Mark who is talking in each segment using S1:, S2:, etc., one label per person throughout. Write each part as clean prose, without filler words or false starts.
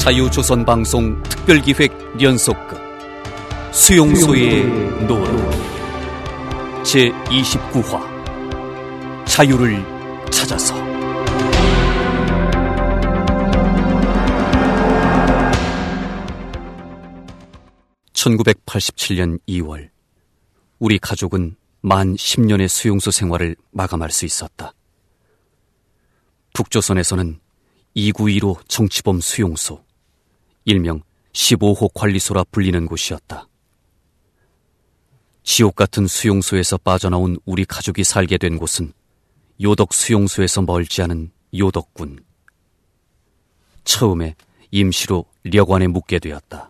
S1: 자유조선방송 특별기획 연속극 수용소의 노래 제29화 자유를 찾아서. (1987년 2월) 우리 가족은 만 10년의 수용소 생활을 마감할 수 있었다. 북조선에서는 291호 정치범 수용소, 일명 15호 관리소라 불리는 곳이었다. 지옥 같은 수용소에서 빠져나온 우리 가족이 살게 된 곳은 요덕 수용소에서 멀지 않은 요덕군. 처음에 임시로 려관에 묵게 되었다.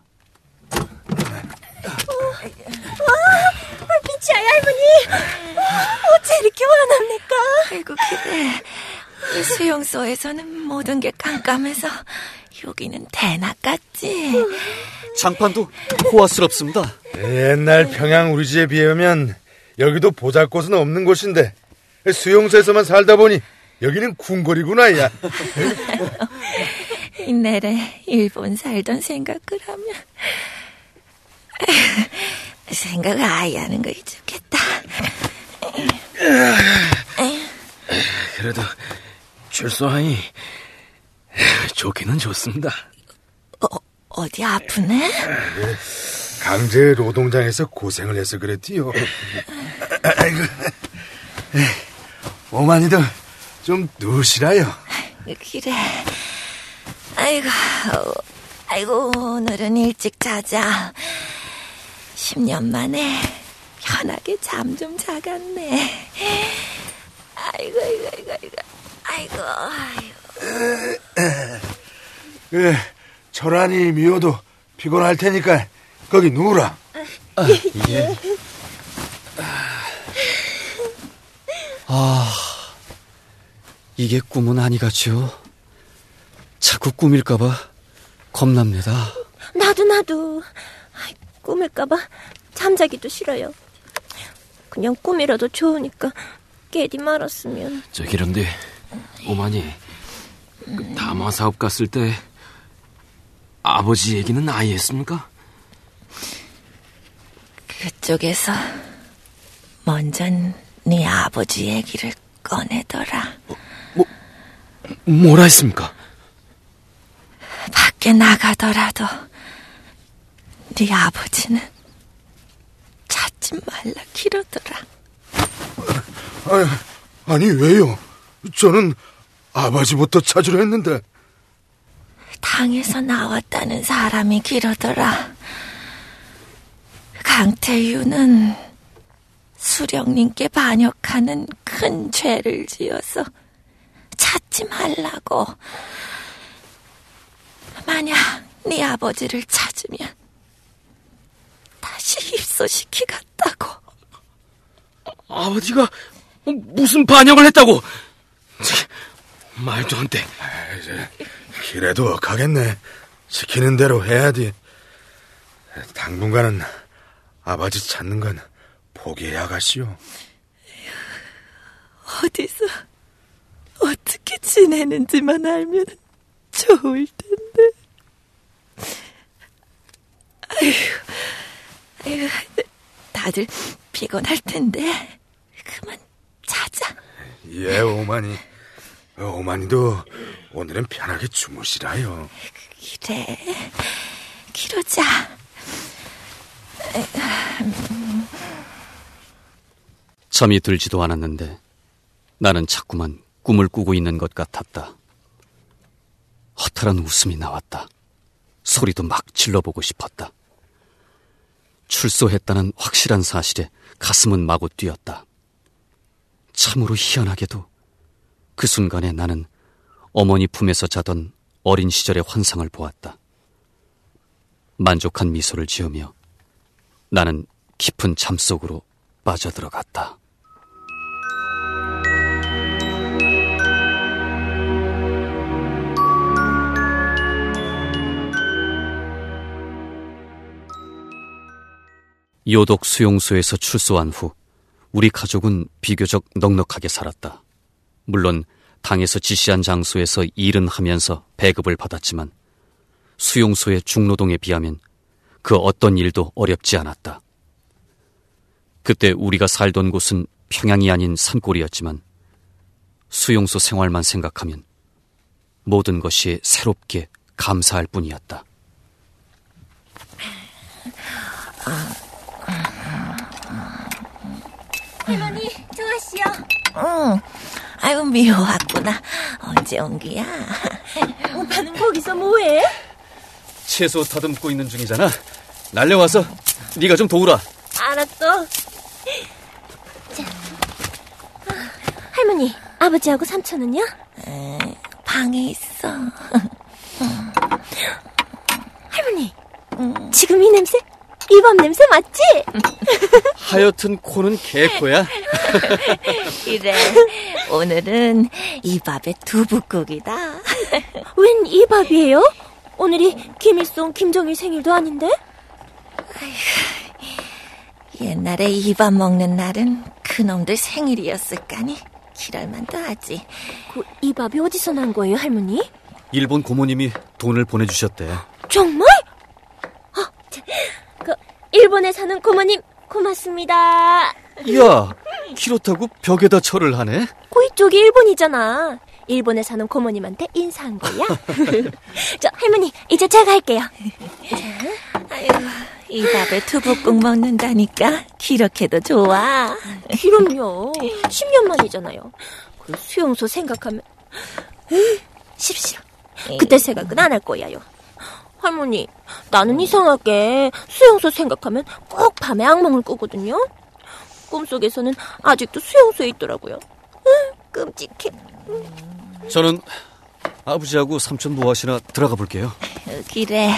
S2: 미치아야 할머니, 어째 이렇게 원합니까?
S3: 아이고 그래, 수용소에서는 모든 게 깜깜해서 여기는 대낮 같지.
S1: 장판도 호화스럽습니다.
S4: 옛날 평양 우리 집에 비하면 여기도 보잘것은 없는 곳인데 수용소에서만 살다 보니 여기는 궁궐이구나. 야.
S3: 내래 일본 살던 생각을 하면 생각 아예 하는 거 잊었겠다.
S5: 그래도 출소하니 좋기는 좋습니다.
S3: 어디 아프네?
S4: 강제 노동장에서 고생을 해서 그랬디요. 아이고, 어머니도 좀 누우시라요.
S3: 그래. 아이고 오늘은 일찍 자자. 10년 만에 편하게 잠 좀 자갔네. 아이고.
S4: 철환이 미워도 피곤할 테니까 거기 누우라.
S1: 예. 이게 꿈은 아니겠죠? 자꾸 꿈일까봐 겁납니다.
S2: 나도 꿈일까봐 잠자기도 싫어요. 그냥 꿈이라도 좋으니까 깨디 말았으면.
S5: 그런데 어머니, 그 담화 사업 갔을 때 아버지 얘기는 아예 했습니까?
S3: 그쪽에서 먼저 네 아버지 얘기를 꺼내더라.
S5: 뭐라 했습니까?
S3: 밖에 나가더라도 네 아버지는 찾지 말라 기러더라.
S4: 아니 왜요? 저는 아버지부터 찾으려 했는데.
S3: 당에서 나왔다는 사람이 기러더라. 강태유는 수령님께 반역하는 큰 죄를 지어서 찾지 말라고. 만약 네 아버지를 찾으면 다시 입소시키 갔다고.
S5: 아버지가 무슨 반역을 했다고? 말도 안 돼.
S4: 그래도 가겠네. 시키는 대로 해야지. 당분간은 아버지 찾는 건 포기해야겠시오.
S3: 어디서 어떻게 지내는지만 알면 좋을 텐데. 아이고, 다들 피곤할 텐데 그만 자자.
S4: 예, 어머니. 어머니도 오늘은 편하게 주무시라요.
S3: 그래, 그러자.
S1: 잠이 들지도 않았는데 나는 자꾸만 꿈을 꾸고 있는 것 같았다. 허탈한 웃음이 나왔다. 소리도 막 질러보고 싶었다. 출소했다는 확실한 사실에 가슴은 마구 뛰었다. 참으로 희한하게도 그 순간에 나는 어머니 품에서 자던 어린 시절의 환상을 보았다. 만족한 미소를 지으며 나는 깊은 잠 속으로 빠져들어갔다. 요덕 수용소에서 출소한 후 우리 가족은 비교적 넉넉하게 살았다. 물론 당에서 지시한 장소에서 일은 하면서 배급을 받았지만 수용소의 중노동에 비하면 그 어떤 일도 어렵지 않았다. 그때 우리가 살던 곳은 평양이 아닌 산골이었지만 수용소 생활만 생각하면 모든 것이 새롭게 감사할 뿐이었다.
S2: 할머니, 좋았시요.
S3: 응. 아유, 미호 왔구나. 언제 온 기야?
S2: 오빠는 거기서 뭐해?
S1: 채소 다듬고 있는 중이잖아. 날려와서 네가 좀 도우라.
S2: 알았어. 자, 할머니, 아버지하고 삼촌은요?
S3: 방에 있어.
S2: 할머니, 지금 이 냄새? 이 밥 냄새 맞지?
S1: 하여튼 코는 개코야.
S3: 그래, 오늘은 이 밥에 두부국이다.
S2: 웬 이 밥이에요? 오늘이 김일성, 김정일 생일도 아닌데?
S3: 옛날에 이 밥 먹는 날은 그놈들 생일이었을까니 기랄만도 하지.
S2: 이 밥이 어디서 난 거예요, 할머니?
S1: 일본 고모님이 돈을 보내주셨대.
S2: 정말? 일본에 사는 고모님 고맙습니다.
S1: 이야, 키로타고 벽에다 절을 하네.
S2: 이쪽이 일본이잖아. 일본에 사는 고모님한테 인사한 거야. 저 할머니, 이제 제가 할게요.
S3: 아유, 이 밥에 두부국 먹는다니까 기렇게도 좋아.
S2: 그럼요. 10년 만이잖아요. 그 수용소 생각하면 싫어. 그때 생각은 안 할 거야요. 할머니, 나는 이상하게 수용소 생각하면 꼭 밤에 악몽을 꾸거든요. 꿈속에서는 아직도 수용소에 있더라고요. 끔찍해.
S1: 저는 아버지하고 삼촌 뭐 하시나 들어가 볼게요.
S3: 그래.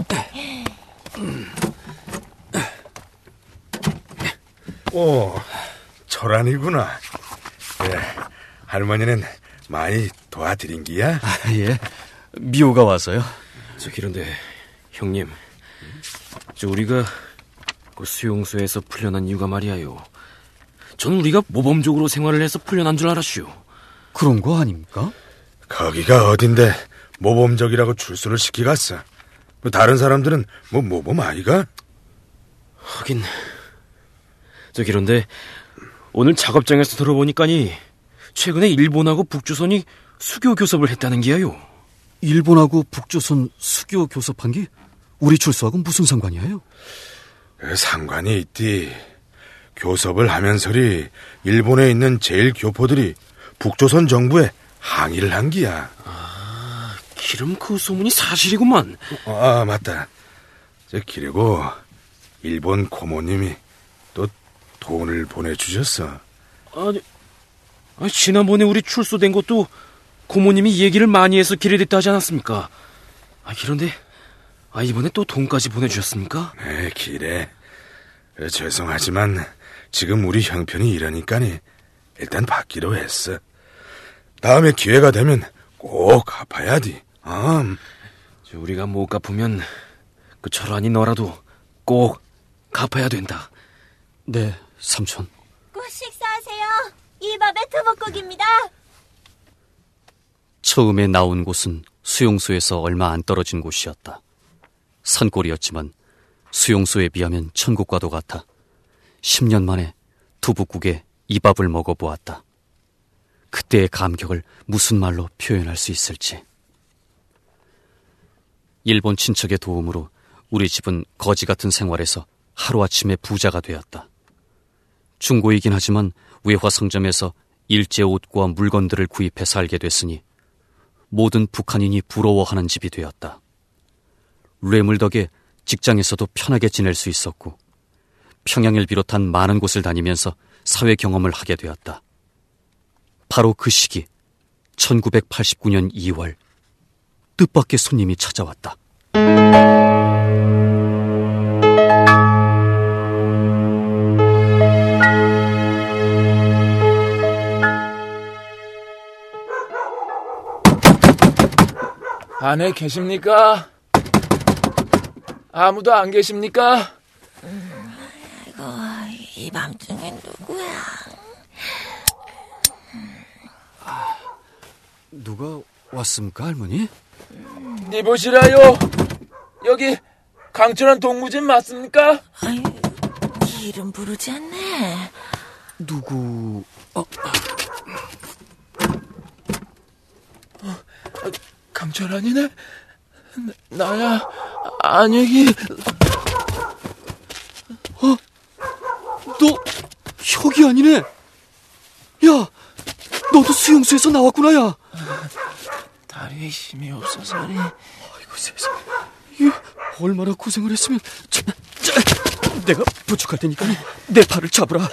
S4: 오, 철안이구나. 그래, 할머니는 많이 도와드린 기야?
S1: 예, 미호가 와서요.
S5: 그런데 형님, 우리가 그 수용소에서 풀려난 이유가 말이야요. 전 우리가 모범적으로 생활을 해서 풀려난 줄 알았슈.
S1: 그런 거 아닙니까?
S4: 거기가 어딘데 모범적이라고 출소를 시키갔어. 다른 사람들은 모범 아이가?
S5: 하긴. 그런데 오늘 작업장에서 들어보니까니 최근에 일본하고 북조선이 수교 교섭을 했다는 기야요.
S1: 일본하고 북조선 수교 교섭한 게 우리 출소하고 무슨 상관이에요?
S4: 상관이 있디. 교섭을 하면서리 일본에 있는 제일 교포들이 북조선 정부에 항의를 한 기야.
S5: 아, 기름 그 소문이 사실이구만.
S4: 맞다. 그리고 일본 고모님이 또 돈을 보내주셨어.
S5: 아니, 지난번에 우리 출소된 것도 고모님이 얘기를 많이 해서 길에 됐다 하지 않았습니까? 그런데 이번에 또 돈까지 보내주셨습니까?
S4: 네, 길에. 죄송하지만 지금 우리 형편이 이러니까니 일단 받기로 했어. 다음에 기회가 되면 꼭 갚아야지.
S5: 우리가 못 갚으면 그 철환이 너라도 꼭 갚아야 된다.
S1: 네, 삼촌.
S2: 꼭 식사하세요. 이 밥에 두부국입니다.
S1: 처음에 나온 곳은 수용소에서 얼마 안 떨어진 곳이었다. 산골이었지만 수용소에 비하면 천국과도 같아 10년 만에 두부국에 이 밥을 먹어보았다. 그때의 감격을 무슨 말로 표현할 수 있을지. 일본 친척의 도움으로 우리 집은 거지 같은 생활에서 하루아침에 부자가 되었다. 중고이긴 하지만 외화 상점에서 일제 옷과 물건들을 구입해 살게 됐으니 모든 북한인이 부러워하는 집이 되었다. 뇌물 덕에 직장에서도 편하게 지낼 수 있었고 평양을 비롯한 많은 곳을 다니면서 사회 경험을 하게 되었다. 바로 그 시기 1989년 2월 뜻밖의 손님이 찾아왔다.
S6: 안에 계십니까? 아무도 안 계십니까?
S3: 아이고, 이 밤중엔 누구야?
S1: 누가 왔습니까, 할머니?
S6: 니 보시라요. 여기 강철한 동무집 맞습니까?
S3: 아유, 이름 부르지 않네.
S1: 누구?
S6: 강철한이네? 나야, 안혁이.
S1: 너 혁이 아니네. 야, 너도 수용소에서 나왔구나. 야,
S6: 다리에 힘이 없어서리.
S1: 아이고 세상에. 얼마나 고생을 했으면. 내가 부축할 테니까 내 팔을 잡으라.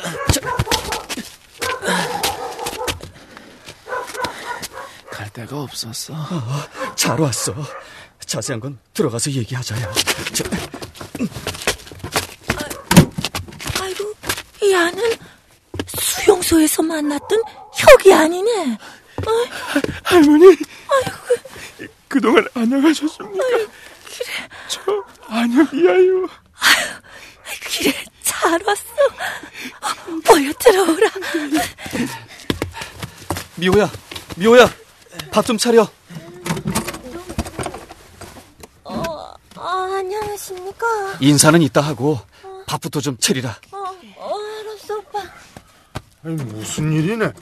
S6: 갈 데가 없었어.
S1: 잘 왔어. 자세한 건 들어가서 얘기하자야.
S3: 아이고, 야는 수용소에서 만났던 혁이 아니네.
S6: 할머니,
S3: 아이고,
S6: 그동안 안녕하셨습니까?
S3: 그래.
S6: 저 안혁이야요.
S3: 그래, 잘 왔어. 보여 들어오라.
S1: 미호야, 밥 좀 차려.
S2: 안녕하십니까?
S1: 인사는 이따 하고 밥부터 좀 차리라.
S2: 알았어, 오빠.
S4: 아니, 무슨 일이네?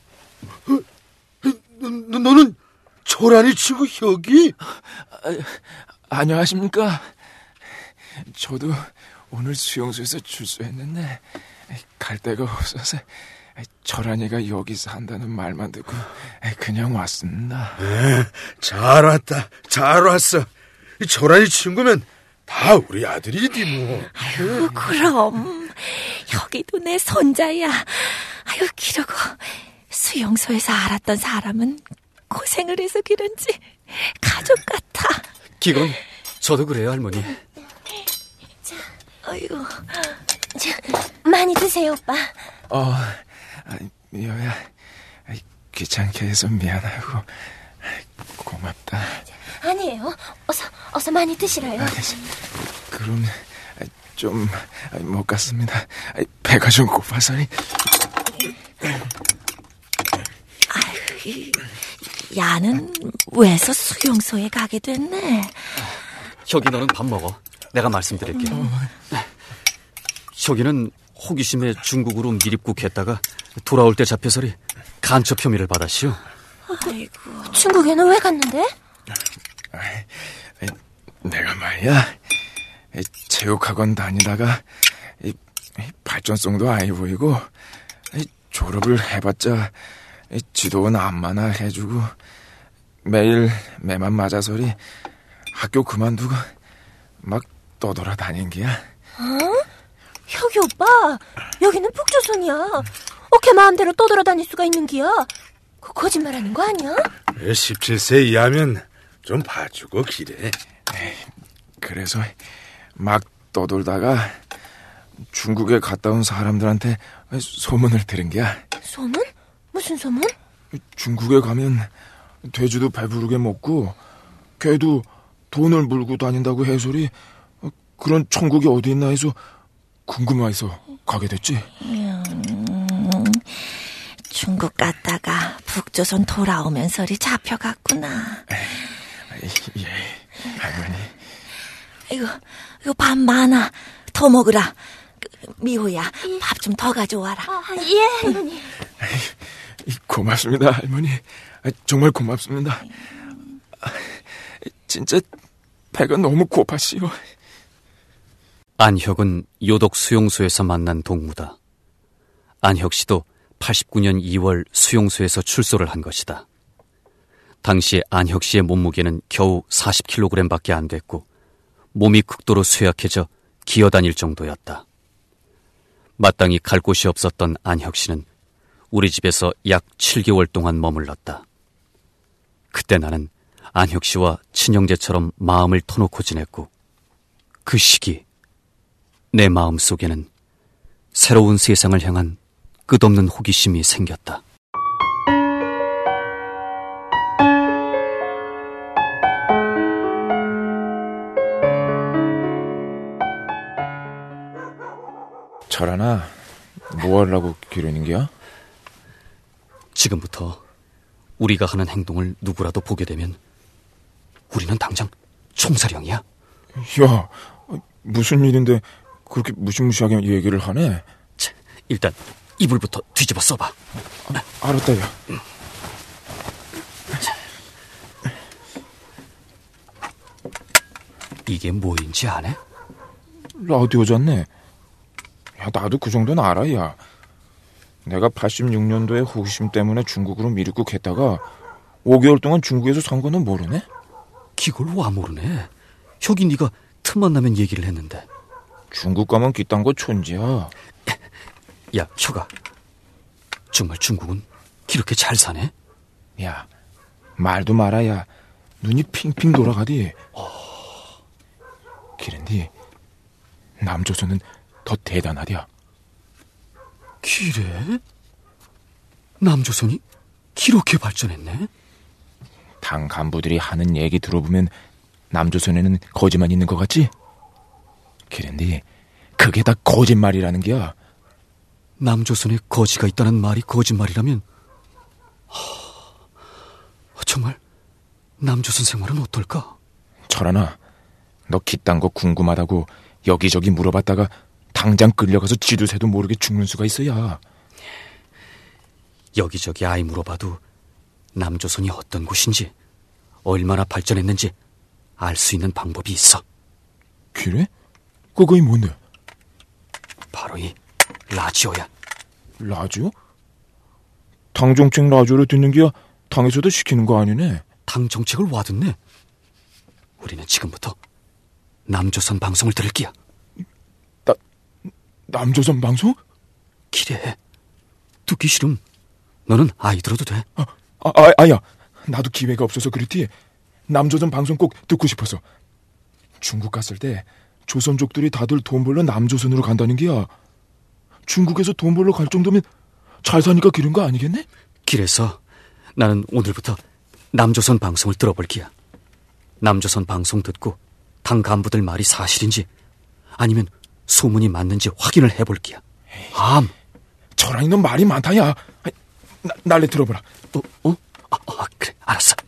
S4: 너는 철환이 친구 혁이?
S6: 안녕하십니까? 저도 오늘 수용소에서 출소했는데 갈 데가 없어서 철환이가 여기 산다는 말만 듣고 그냥 왔습니다.
S4: 잘 왔다. 잘 왔어. 이 철환이 친구면 다 우리 아들이지 뭐.
S3: 아유, 그럼 혁이도 내 손자야. 아유, 기러고 수용소에서 알았던 사람은 고생을 해서 그런지 가족 같아.
S1: 기건 저도 그래요, 할머니.
S3: 아이고,
S2: 많이 드세요, 오빠.
S6: 미호야, 귀찮게 해서 미안하고 고맙다.
S2: 아니에요. 어서 많이 드시라요.
S6: 그럼 좀 못 갔습니다. 배가 좀 고파서니.
S3: 아유, 야는 왜서 수용소에 가게 됐네.
S1: 혁이, 너는 밥 먹어. 내가 말씀드릴게. 혁이는 호기심에 중국으로 미립국했다가 돌아올 때 잡혀서리 간첩 혐의를 받았시오.
S3: 아이고,
S2: 중국에는 왜 갔는데?
S6: 내가 말이야, 체육학원 다니다가 발전성도 아니 보이고 졸업을 해봤자 지도원 안마나 해주고 매일 매만 맞아서리 학교 그만두고 막 떠돌아다닌 게야.
S2: 혁이 오빠, 여기는 북조선이야. 어떻게 마음대로 떠돌아다닐 수가 있는 기야? 그 거짓말하는 거 아니야?
S4: 17세 이하면 좀 봐주고 기래.
S6: 그래서 막 떠돌다가 중국에 갔다 온 사람들한테 소문을 들은 게야.
S2: 소문? 무슨 소문?
S6: 중국에 가면 돼지도 배부르게 먹고 개도 돈을 물고 다닌다고 해소리. 그런 천국이 어디 있나 해서 궁금해서 가게 됐지.
S3: 중국 갔다가 북조선 돌아오면서리 잡혀갔구나.
S6: 예, 할머니.
S3: 이거 밥 많아. 더 먹으라. 미호야, 밥 좀 더 가져와라.
S2: 예, 할머니.
S6: 고맙습니다, 할머니. 정말 고맙습니다. 진짜 배가 너무 고팠시오.
S1: 안혁은 요독 수용소에서 만난 동무다. 안혁 씨도 89년 2월 수용소에서 출소를 한 것이다. 당시 안혁 씨의 몸무게는 겨우 40kg밖에 안 됐고 몸이 극도로 쇠약해져 기어다닐 정도였다. 마땅히 갈 곳이 없었던 안혁 씨는 우리 집에서 약 7개월 동안 머물렀다. 그때 나는 안혁 씨와 친형제처럼 마음을 터놓고 지냈고 그 시기 내 마음속에는 새로운 세상을 향한 끝없는 호기심이 생겼다.
S6: 철하나, 뭐 하려고 기르는 게야?
S1: 지금부터 우리가 하는 행동을 누구라도 보게 되면 우리는 당장 총사령이야.
S6: 야, 무슨 일인데 그렇게 무시무시하게 얘기를 하네?
S1: 자, 일단 이불부터 뒤집어 써봐.
S6: 알았다, 야.
S1: 이게 뭐인지 아네?
S6: 라디오잖네. 야, 나도 그 정도는 알아, 야. 내가 86년도에 호기심 때문에 중국으로 미륵국했다가 5개월 동안 중국에서 산 거는 모르네?
S1: 그걸 와 모르네. 혁이 네가 틈만 나면 얘기를 했는데.
S6: 중국 가면 기딴 거 촌지야.
S1: 야, 혁아. 정말 중국은 그렇게 잘 사네?
S6: 야, 말도 말아야 눈이 핑핑 돌아가디. 그런데 남조선은 더 대단하디야.
S1: 그래? 남조선이 그렇게 발전했네?
S6: 당 간부들이 하는 얘기 들어보면 남조선에는 거지만 있는 것 같지? 그런데 그게 다 거짓말이라는 게야.
S1: 남조선에 거지가 있다는 말이 거짓말이라면 정말 남조선 생활은 어떨까?
S6: 철아나, 너 기딴 거 궁금하다고 여기저기 물어봤다가 당장 끌려가서 지도새도 모르게 죽는 수가 있어야.
S1: 여기저기 아이 물어봐도 남조선이 어떤 곳인지 얼마나 발전했는지 알 수 있는 방법이 있어.
S6: 그래? 그거이 뭔데?
S1: 바로 이 라디오야.
S6: 라디오? 당 정책 라디오로 듣는 게야 당에서도 시키는 거 아니네?
S1: 당 정책을 와듣네. 우리는 지금부터 남조선 방송을 들을 기야.
S6: 남조선 방송?
S1: 기대해. 듣기 싫음 너는 아이 들어도 돼.
S6: 아야, 나도 기회가 없어서 그렇지 남조선 방송 꼭 듣고 싶어서. 중국 갔을 때 조선족들이 다들 돈 벌러 남조선으로 간다는 게야. 중국에서 돈 벌러 갈 정도면 잘 사니까 그런 거 아니겠네?
S1: 그래서 나는 오늘부터 남조선 방송을 들어볼 기야. 남조선 방송 듣고 당 간부들 말이 사실인지 아니면 소문이 맞는지 확인을 해볼 기야.
S6: 저랑이 넌 말이 많다, 야. 날래 들어보라.
S1: 그래, 알았어.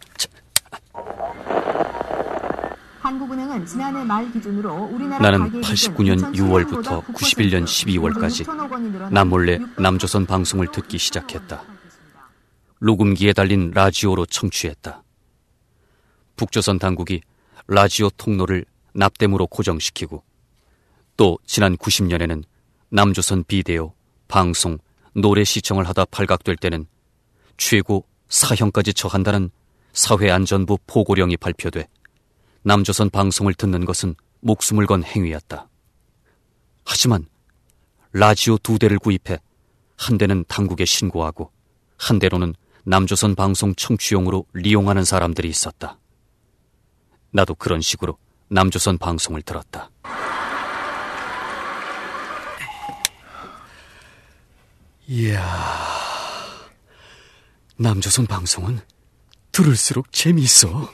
S7: 한국은행은 지난해 말 기준으로 우리나라
S1: 나는 89년 6월부터 91년 12월까지 남몰래 남조선 방송을 듣기 시작했다. 녹음기에 달린 라디오로 청취했다. 북조선 당국이 라디오 통로를 납땜으로 고정시키고 또 지난 90년에는 남조선 비디오, 방송, 노래 시청을 하다 발각될 때는 최고 사형까지 처한다는 사회안전부 보고령이 발표돼 남조선 방송을 듣는 것은 목숨을 건 행위였다. 하지만 라디오 2대를 구입해 한 대는 당국에 신고하고 한 대로는 남조선 방송 청취용으로 이용하는 사람들이 있었다. 나도 그런 식으로 남조선 방송을 들었다. 이야, 남조선 방송은 들을수록 재미있어.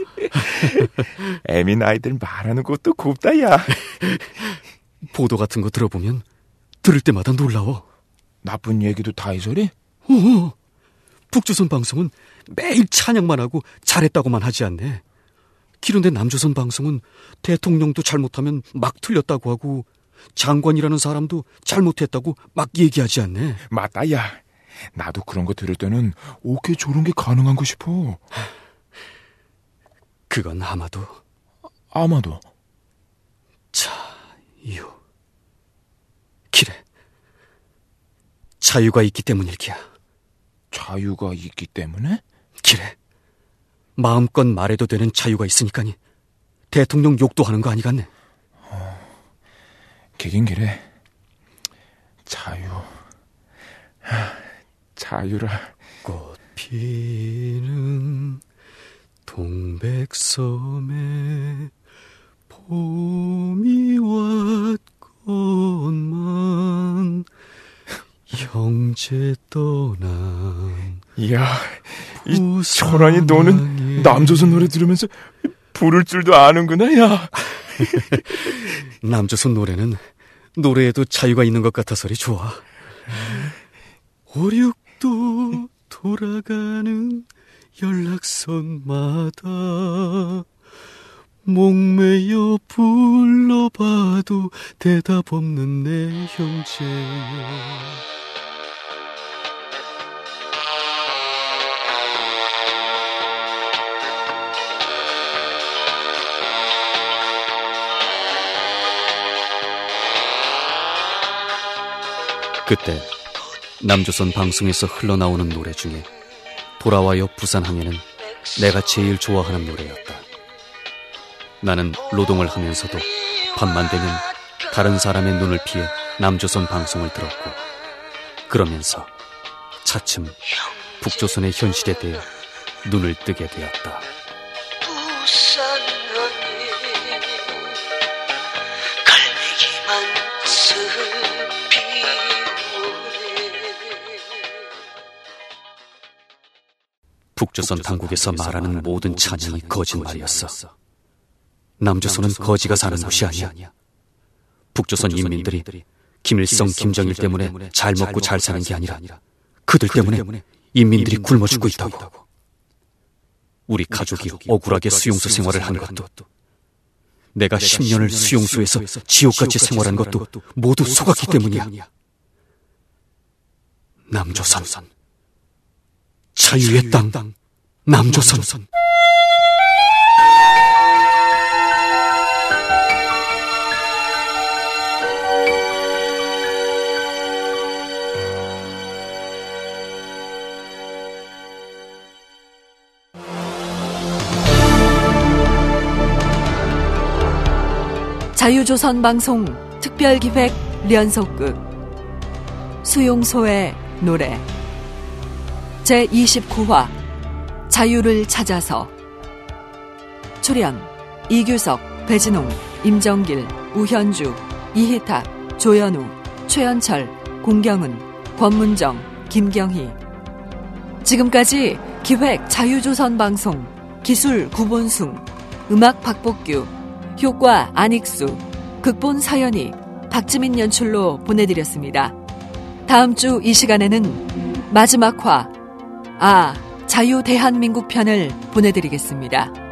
S6: 애민 아이들 말하는 것도 곱다, 야.
S1: 보도 같은 거 들어보면 들을 때마다 놀라워.
S6: 나쁜 얘기도 다 이 소리?
S1: 북조선 방송은 매일 찬양만 하고 잘했다고만 하지 않네. 그런데 남조선 방송은 대통령도 잘못하면 막 틀렸다고 하고 장관이라는 사람도 잘못했다고 막 얘기하지 않네.
S6: 맞다, 야. 나도 그런 거 들을 때는 어떻게 저런 게 가능한 거 싶어.
S1: 그건 아마도 자유. 그래, 자유가 있기 때문일기야.
S6: 자유가 있기 때문에?
S1: 그래, 마음껏 말해도 되는 자유가 있으니까니 대통령 욕도 하는 거 아니겠네.
S6: 걔긴 그래. 자유라.
S1: 꽃 피는 동백섬에 봄이 왔건만 형제 떠난.
S6: 이야, 이 천안이 너는 남조선 노래 들으면서 부를 줄도 아는구나, 야.
S1: 남조선 노래는 노래에도 자유가 있는 것 같아서리 좋아. 오륙도 돌아가는 연락선마다 목매여 불러봐도 대답 없는 내 형제여. 그때 남조선 방송에서 흘러나오는 노래 중에 돌아와요 부산항에는 내가 제일 좋아하는 노래였다. 나는 노동을 하면서도 밤만 되면 다른 사람의 눈을 피해 남조선 방송을 들었고, 그러면서 차츰 북조선의 현실에 대해 눈을 뜨게 되었다. 북조선 당국에서 말하는 모든 찬양이 거짓말이었어. 남조선은 거지가 사는 곳이 아니야. 북조선 인민들이 김일성, 김정일 때문에 잘 먹고 잘 사는 게 아니라 그들 때문에 인민들이 굶어 죽고 있다고. 우리 가족이 억울하게 수용소 생활을 한 것도, 내가 10년을 수용소에서 지옥같이 생활한 것도 모두 속았기 때문이야. 남조선, 자유의 땅, 남조선.
S8: 자유조선 방송 특별기획 연속극 수용소의 노래 제29화 자유를 찾아서. 출연 이규석, 배진홍, 임정길, 우현주, 이희탁, 조연우, 최연철, 공경은, 권문정, 김경희. 지금까지 기획 자유조선 방송, 기술 구본숭, 음악 박복규, 효과 안익수, 극본 서연이, 박지민 연출로 보내드렸습니다. 다음 주 이 시간에는 마지막 화 자유대한민국 편을 보내드리겠습니다.